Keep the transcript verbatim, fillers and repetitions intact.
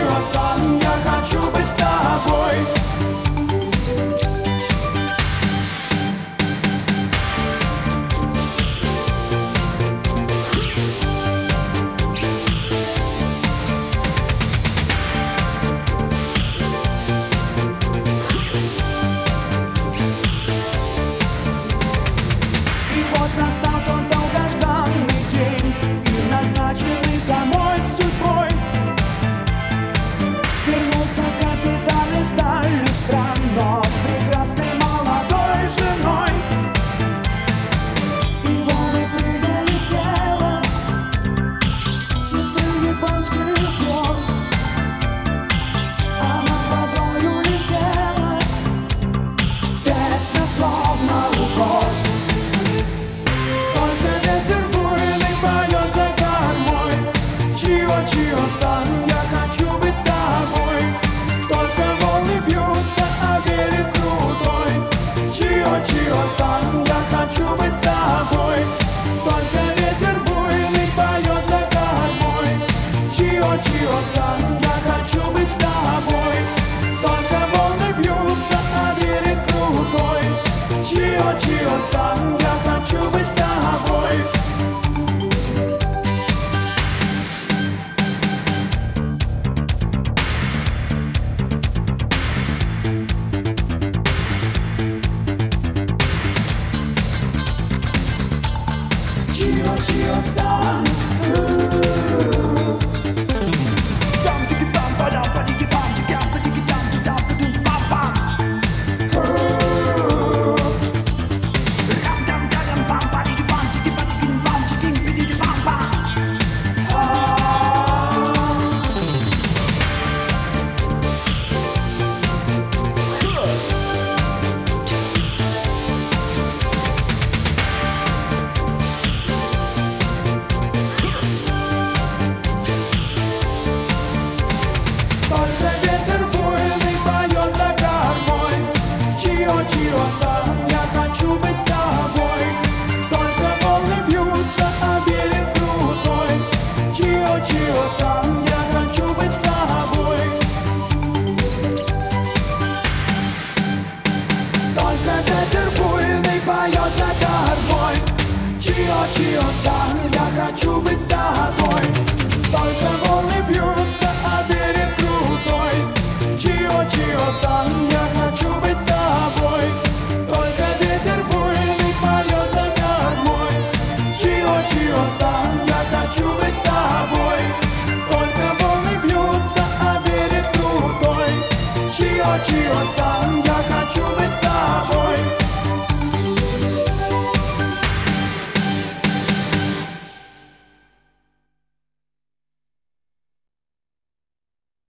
Чио-сан, я хочу быть с тобой. И вот настал тот долгожданный день, и назначенный самой судьбой. Вернулся капитан из дальних стран, но с прекрасной молодой женой. И волны прыгали тело сестры японских гор, а над водою летела песня словно укор. Только ветер буйный поет за кормой. Чио-чио-сан, я хочу быть с тобой. Только волны бьются, а берег крутой. Чио-чио-сан, я хочу быть с тобой. Только ветер буйный поет за кормой. Чио-чио-сан, я хочу быть с тобой. Только волны бьются, а берег крутой. Чио-чио-сан, я хочу быть с тобой. Чио-чио-сан. Только ветер буйный поет за кормой. Чио-чио-сан, я хочу быть с тобой. Только волны бьются, а берег крутой. Чио-чио-сан, я хочу быть с тобой. Только ветер буйный поет за кормой. Чио-чио-сан, я хочу быть с тобой. Только волны бьются, а берег крутой. Чио-чио-сан, я хочу быть с тобой. Только ветер буйный поет за кормой. Чио-чио-сан, я хочу быть с тобой. Только волны бьются, а берег крутой. Чио-чио-сан, я хочу быть с тобой.